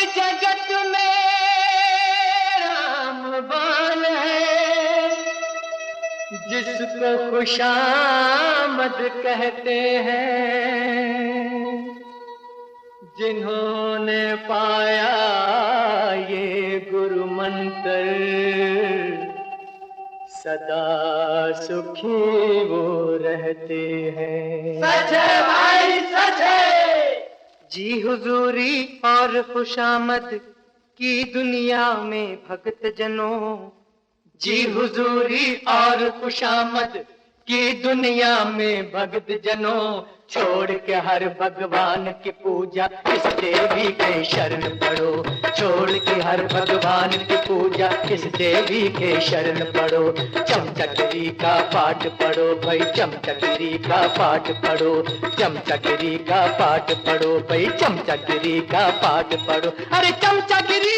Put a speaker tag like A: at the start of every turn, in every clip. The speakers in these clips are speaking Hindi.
A: जगत में रामबान है, जिसको खुशामद कहते हैं। जिन्होंने पाया ये गुरु मंत्र, सदा सुखी वो रहते हैं।
B: सच है भाई, सच है।
A: जी हुजूरी और खुशामद की दुनिया में भगत जनों, जी हुजूरी और खुशामद की दुनिया में भगत जनों, छोड़ के हर भगवान की पूजा इस देवी के शरण पड़ो। छोड़ के हर भगवान की पूजा इस देवी के शरण पड़ो। चमचगिरी का पाठ पढ़ो भाई, चमचगिरी का पाठ पढ़ो। चमचगिरी का पाठ पढ़ो भाई, चमचगिरी का पाठ पढ़ो। अरे चमचगिरी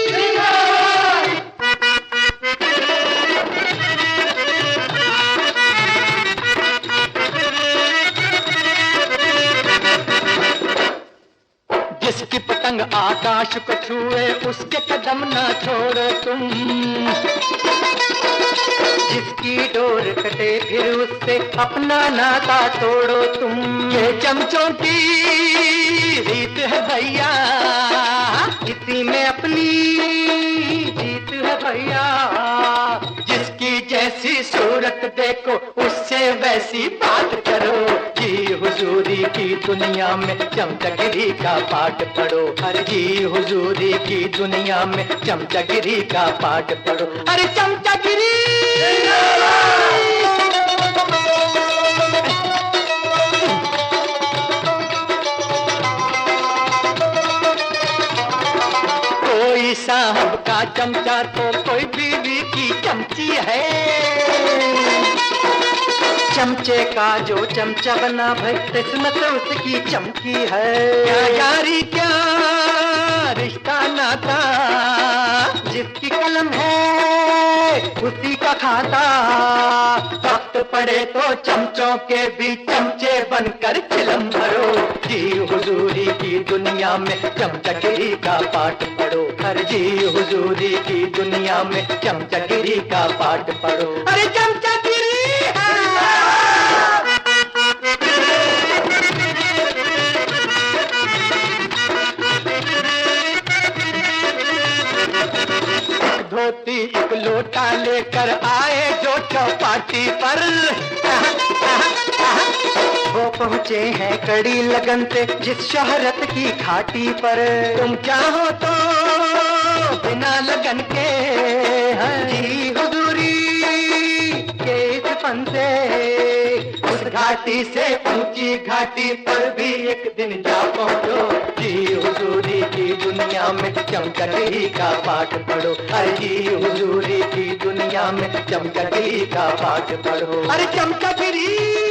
A: जिसकी पतंग आकाश को छुए उसके कदम ना छोड़ो तुम। जिसकी डोर कटे फिर उससे अपना नाता तोड़ो तुम। ये चमचों की रीत है भैया, इसी में अपनी जीत है भैया। जिसकी जैसी सूरत देखो उससे वैसी बात करो। जी हुजूरी की दुनिया में चमचगिरी का पाठ पढ़ो। अरे जी हुजूरी की दुनिया में चमचगिरी का पाठ पढ़ो। अरे चमचगिरी कोई साहब का चमचा तो कोई बीवी की चमची है। चमचे का जो चमचा बना भाई किस्मत उसकी चमकी है। क्या यारी क्या रिश्ता नाता, जिसकी कलम है उसी का खाता। वक्त पड़े तो चमचों के भी चमचे बनकर चिलम भरो। जी हुजूरी की दुनिया में चमचगिरी का पाठ पढ़ो। हर जी हुजूरी की दुनिया में चमचगिरी का पाठ पढ़ो। अरे चमचगिरी धोती एक लोटा लेकर आए जो चौपाटी पर, वो पहुँचे हैं कड़ी लगन से जिस शोहरत की घाटी पर। तुम चाहो तो बिना लगन के जी हुजूरी के इस फन से उस घाटी से ऊंची घाटी पर भी एक दिन जा पहुँचो। जी हुजूरी की दुनिया में चमचगिरी का पाठ पढ़ो। अरे जी हुजूरी की दुनिया में चमचगिरी का पाठ पढ़ो। अरे चमचगिरी